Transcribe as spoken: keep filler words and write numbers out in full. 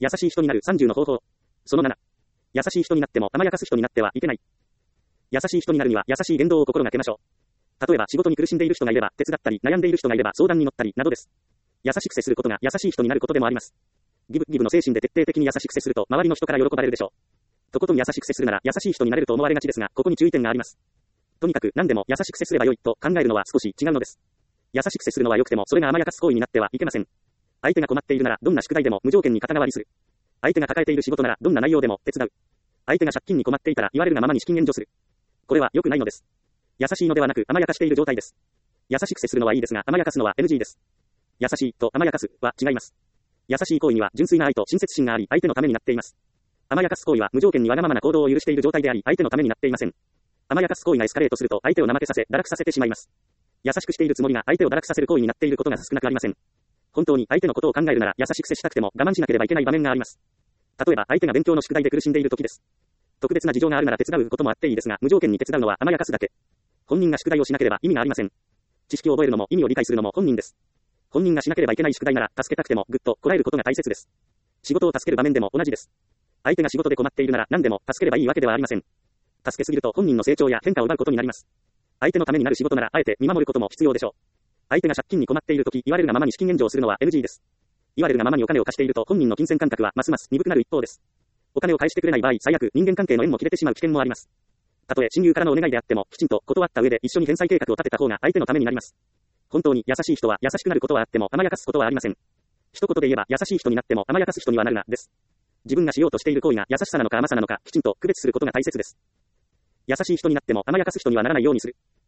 優しい人になるさんじゅうの方法。そのなな。優しい人になっても甘やかす人になってはいけない。優しい人になるには優しい言動を心がけましょう。例えば仕事に苦しんでいる人がいれば手伝ったり、悩んでいる人がいれば相談に乗ったりなどです。優しく接することが優しい人になることでもあります。ギブギブの精神で徹底的に優しく接すると周りの人から喜ばれるでしょう。とことん優しく接するなら優しい人になれると思われがちですが、ここに注意点があります。とにかく何でも優しく接すればよいと考えるのは少し違うのです。優しく接するのは良くてもそれが甘やかす行為になってはいけません。相手が困っているならどんな宿題でも無条件に肩代わりする。相手が抱えている仕事ならどんな内容でも手伝う。相手が借金に困っていたら言われるがままに資金援助する。これは良くないのです。優しいのではなく甘やかしている状態です。優しく接するのはいいですが甘やかすのは エヌジー です。優しいと甘やかすは違います。優しい行為には純粋な愛と親切心があり相手のためになっています。甘やかす行為は無条件にわがままな行動を許している状態であり相手のためになっていません。甘やかす行為がエスカレートすると相手を怠けさせ堕落させてしまいます。優しくしているつもりが相手を堕落させる行為になっていることが少なくありません。本当に相手のことを考えるなら優しく接したくても我慢しなければいけない場面があります。例えば相手が勉強の宿題で苦しんでいる時です。特別な事情があるなら手伝うこともあっていいですが、無条件に手伝うのは甘やかすだけ。本人が宿題をしなければ意味がありません。知識を覚えるのも意味を理解するのも本人です。本人がしなければいけない宿題なら助けたくてもぐっとこらえることが大切です。仕事を助ける場面でも同じです。相手が仕事で困っているなら何でも助ければいいわけではありません。助けすぎると本人の成長や変化を奪うことになります。相手のためになる仕事ならあえて見守ることも必要でしょう。相手が借金に困っているとき言われるがままに資金援助をするのは エヌジー です。言われるがままにお金を貸していると本人の金銭感覚はますます鈍くなる一方です。お金を返してくれない場合、最悪人間関係の縁も切れてしまう危険もあります。たとえ親友からのお願いであっても、きちんと断った上で一緒に返済計画を立てた方が相手のためになります。本当に優しい人は優しくなることはあっても甘やかすことはありません。一言で言えば優しい人になっても甘やかす人にはなるな、です。自分がしようとしている行為が優しさなのか甘さなのか、きちんと区別することが大切です。優しい人になっても甘やかす人にはならないようにする。